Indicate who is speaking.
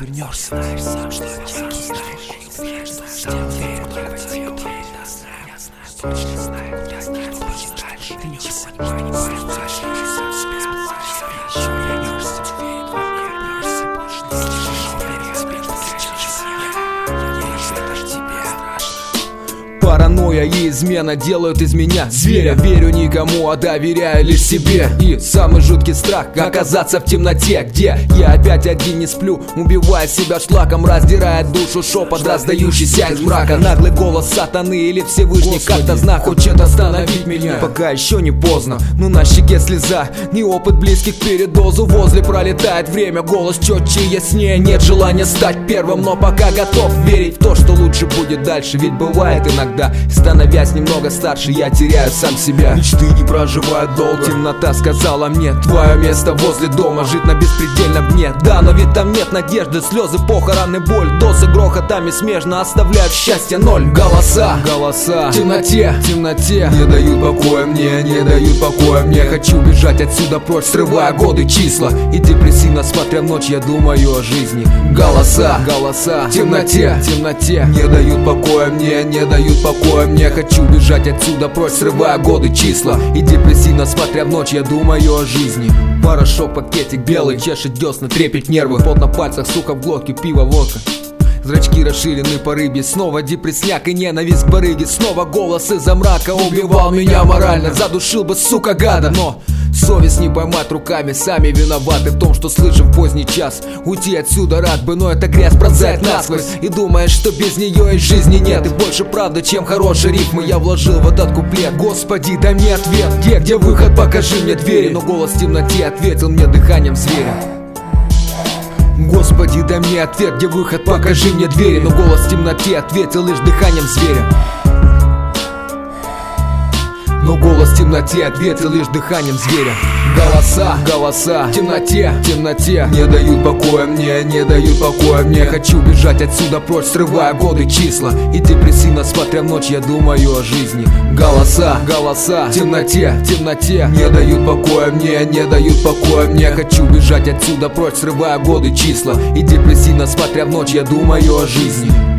Speaker 1: вернешься, знаешь сам, что делать, знаешь, что делать, только твое время, я знаю, точно знаю, я знаю, что будет дальше, ты ничего не понимаешь, дальше я сам себя спасаю, еще вернешься, вернешься, больше не слышишь, уверен, спишь, я вижу, это ж тебе страшно.
Speaker 2: Паранойя и измена делают из меня зверя. Верю никому, а доверяю лишь себе. И самый жуткий страх — оказаться в темноте, где я опять один не сплю, убивая себя шлаком, раздирая душу шепот, раздающийся из мрака. Наглый голос сатаны или Всевышний как-то знак хочет остановить меня, пока еще не поздно. Но на щеке слеза, не опыт близких к передозу. Возле пролетает время, голос четче, яснее. Нет желания стать первым, но пока готов верить в то, что лучше будет дальше. Ведь бывает иногда, становясь немного старше, я теряю сам себя. Мечты не проживают долго. Темнота сказала мне: твое место возле дома, жить на беспредельном дне. Да, но ведь там нет надежды, слезы, похороны, боль. Досы грохотами смежно оставляют счастье ноль. Голоса в темноте не дают покоя мне, не дают покоя мне. Хочу бежать отсюда прочь, срывая годы, числа. И депрессивно смотря в ночь, я думаю о жизни. Голоса в темноте не дают покоя мне, не дают покоя мне. Хочу бежать отсюда прочь, срывая годы, числа. И депрессивно смотря в ночь, я думаю о жизни. Порошок, пакетик белый, чешет десна, трепет нервы. Пот на пальцах, сука в глотке, пиво, водка. Зрачки расширены по рыбе, снова депрессняк и ненависть к барыге. Снова голос из-за мрака убивал меня морально. Задушил бы, сука, гада, но совесть не поймать руками, сами виноваты в том, что слышим в поздний час. Уйти отсюда рад бы, но эта грязь пронзает насквозь. И думаешь, что без нее и жизни нет. И больше правды, чем хорошие рифмы я вложил в этот куплет. Господи, дай мне ответ, где выход, покажи мне двери. Но голос в темноте ответил мне дыханием зверя. Господи, дай мне ответ, где выход, покажи мне двери. Но голос в темноте ответил лишь дыханием зверя. Но голос в темноте ответил лишь дыханием зверя. Голоса в темноте не дают покоя мне, не дают покоя мне. Хочу бежать отсюда прочь, срывая годы, числа. И депрессивно смотря в ночь, я думаю о жизни. Голоса в темноте не дают покоя мне, не дают покоя мне. Хочу бежать отсюда прочь, срывая годы, числа. И депрессивно смотря в ночь, я думаю о жизни.